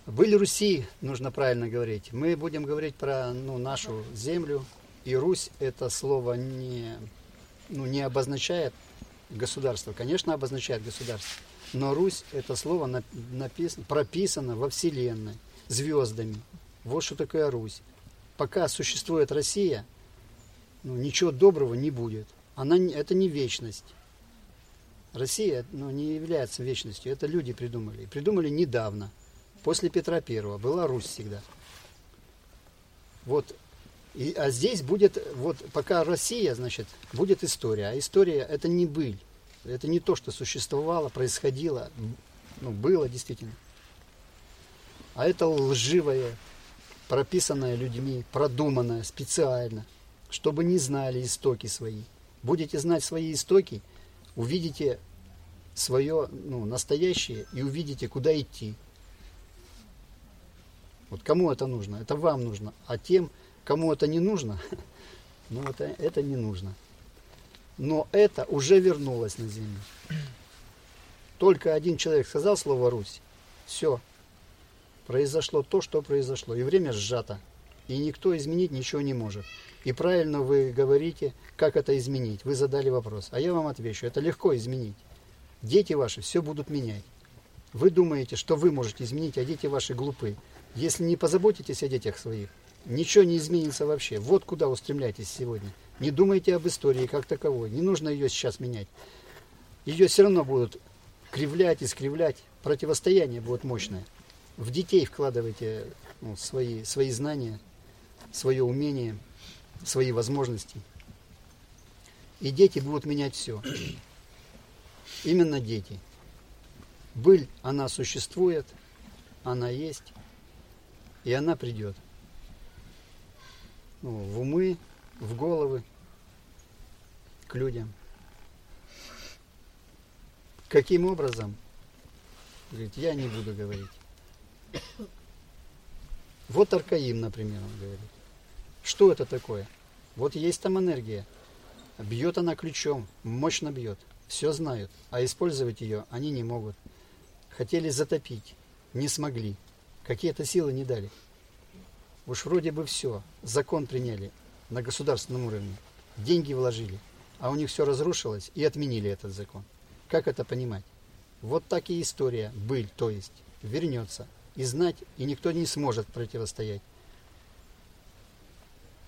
Были Руси, нужно правильно говорить. Мы будем говорить про нашу землю. И Русь это слово не обозначает государство. Конечно, обозначает государство. Но Русь это слово прописано во Вселенной, звездами. Вот что такое Русь. Пока существует Россия, ничего доброго не будет. Это не вечность. Россия не является вечностью. Это люди придумали. И придумали недавно. После Петра Первого была Русь всегда. Вот. А здесь будет, пока Россия, значит, будет история. А история это не быль. Это не то, что существовало, происходило, было действительно. А это лживое, прописанное людьми, продуманное специально, чтобы не знали истоки свои. Будете знать свои истоки, увидите свое настоящее и увидите, куда идти. Вот кому это нужно? Это вам нужно. А тем, кому это не нужно, это не нужно. Но это уже вернулось на землю. Только один человек сказал слово «Русь», все. Произошло то, что произошло. И время сжато. И никто изменить ничего не может. И правильно вы говорите, как это изменить. Вы задали вопрос. А я вам отвечу. Это легко изменить. Дети ваши все будут менять. Вы думаете, что вы можете изменить, а дети ваши глупы. Если не позаботитесь о детях своих, ничего не изменится вообще. Вот куда устремляйтесь сегодня. Не думайте об истории как таковой. Не нужно ее сейчас менять. Ее все равно будут кривлять, искривлять. Противостояние будет мощное. В детей вкладывайте свои знания, свое умение, свои возможности. И дети будут менять все. Именно дети. Быль, она существует, она есть, и она придет. В умы, в головы, к людям. Каким образом? Говорит, я не буду говорить. Вот Аркаим, например, он говорит. Что это такое? Вот есть там энергия. Бьет она ключом, мощно бьет. Все знают, а использовать ее они не могут. Хотели затопить, не смогли. Какие-то силы не дали. Уж вроде бы все, закон приняли на государственном уровне, деньги вложили, а у них все разрушилось и отменили этот закон. Как это понимать? Вот так и история, быль, то есть, вернется. И знать, и никто не сможет противостоять.